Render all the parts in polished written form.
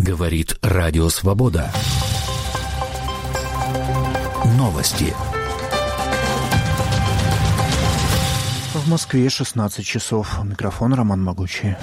Говорит Радио Свобода. Новости. В Москве 16 часов. Микрофон Роман Могучий.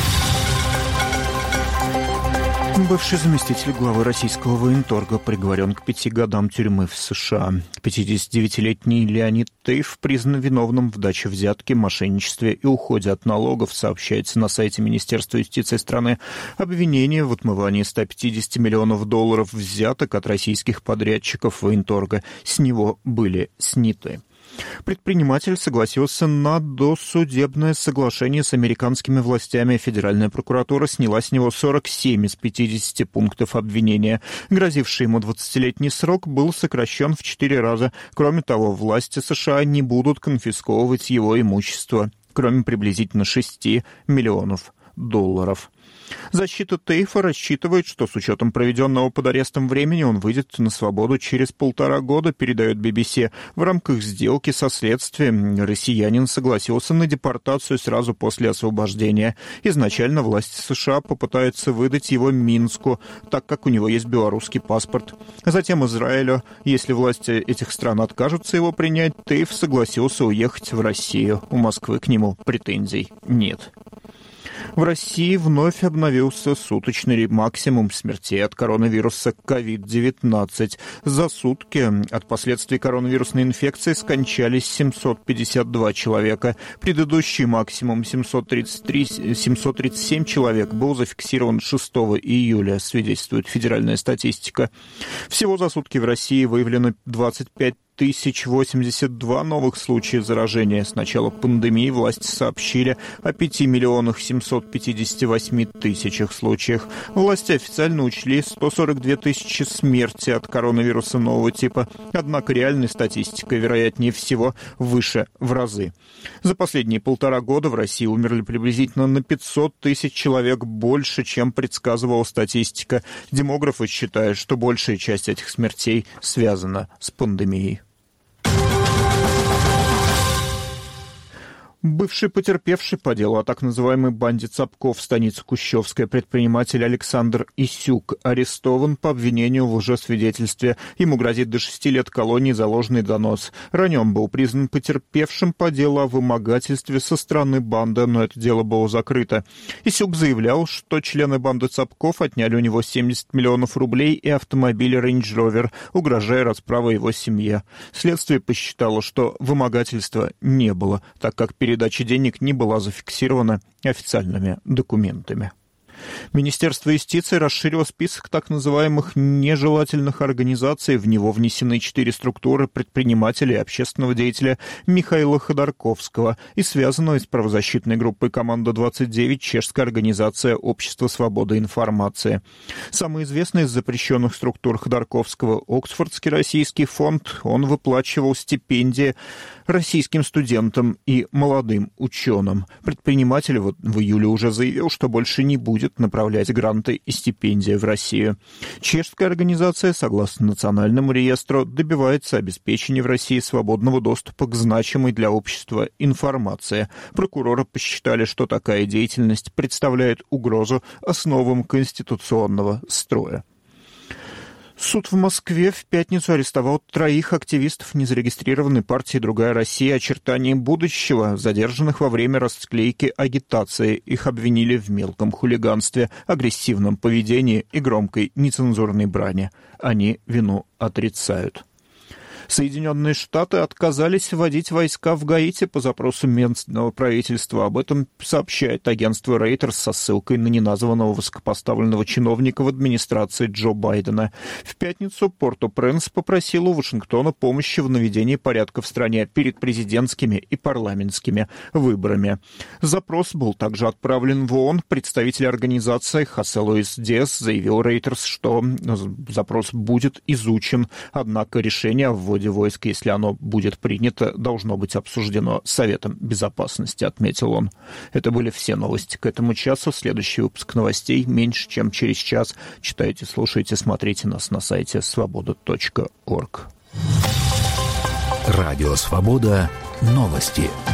Бывший заместитель главы российского военторга приговорен к 5 годам тюрьмы в США. 59-летний Леонид Тейф признан виновным в даче взятки, мошенничестве и уходе от налогов, сообщается на сайте Министерства юстиции страны. Обвинение в отмывании $150 миллионов взяток от российских подрядчиков военторга с него были сняты. Предприниматель согласился на досудебное соглашение с американскими властями. Федеральная прокуратура сняла с него 47 из 50 пунктов обвинения. Грозивший ему 20-летний срок был сокращен в 4 раза. Кроме того, власти США не будут конфисковывать его имущество, кроме приблизительно $6 миллионов. Защита Тейфа рассчитывает, что с учетом проведенного под арестом времени он выйдет на свободу через 1,5 года, передает BBC. В рамках сделки со следствием россиянин согласился на депортацию сразу после освобождения. Изначально власти США попытаются выдать его Минску, так как у него есть белорусский паспорт. Затем Израилю. Если власти этих стран откажутся его принять, Тейф согласился уехать в Россию. У Москвы к нему претензий нет. В России вновь обновился суточный максимум смертей от коронавируса COVID-19. За сутки от последствий коронавирусной инфекции скончались 752 человека. Предыдущий максимум 737 человек был зафиксирован 6 июля, свидетельствует федеральная статистика. Всего за сутки в России выявлено 25 1082 новых случая заражения. С начала пандемии власти сообщили о 5 758 000 случаях. Власти официально учли 142 000 смерти от коронавируса нового типа. Однако реальная статистика, вероятнее всего, выше в разы. За последние 1,5 года в России умерли приблизительно на 500 000 человек больше, чем предсказывала статистика. Демографы считают, что большая часть этих смертей связана с пандемией. Бывший потерпевший по делу о так называемой банде Цапков в станице Кущевская предприниматель Александр Исюк арестован по обвинению в лжесвидетельстве. Ему грозит до 6 лет колонии за ложный донос. Ранее он был признан потерпевшим по делу о вымогательстве со стороны банды, но это дело было закрыто. Исюк заявлял, что члены банды Цапков отняли у него 70 миллионов рублей и автомобиль Range Rover, угрожая расправой его семье. Следствие посчитало, что вымогательства не было, так как передача денег не была зафиксирована официальными документами. Министерство юстиции расширило список так называемых нежелательных организаций. В него внесены 4 структуры предпринимателя и общественного деятеля Михаила Ходорковского и связанного с правозащитной группой «Команда-29» чешская организация «Общество свободы информации». Самый известный из запрещенных структур Ходорковского – Оксфордский российский фонд. Он выплачивал стипендии российским студентам и молодым ученым. Предприниматель в июле уже заявил, что больше не будет направлять гранты и стипендии в Россию. Чешская организация, согласно национальному реестру, добивается обеспечения в России свободного доступа к значимой для общества информации. Прокуроры посчитали, что такая деятельность представляет угрозу основам конституционного строя. Суд в Москве в пятницу арестовал 3 активистов незарегистрированной партии «Другая Россия. Очертания будущего», задержанных во время расклейки агитации. Их обвинили в мелком хулиганстве, агрессивном поведении и громкой нецензурной брани. Они вину отрицают. Соединенные Штаты отказались вводить войска в Гаити по запросу местного правительства. Об этом сообщает агентство Reuters со ссылкой на неназванного высокопоставленного чиновника в администрации Джо Байдена. В пятницу Порто-Пренс попросил у Вашингтона помощи в наведении порядка в стране перед президентскими и парламентскими выборами. Запрос был также отправлен в ООН. Представитель организации Хосе Луис Диас заявил Reuters, что запрос будет изучен, однако решение о вводе войск, если оно будет принято, должно быть обсуждено Советом Безопасности, отметил он. Это были все новости к этому часу. Следующий выпуск новостей меньше, чем через час. Читайте, слушайте, смотрите нас на сайте свобода.орг. Радио «Свобода». Новости.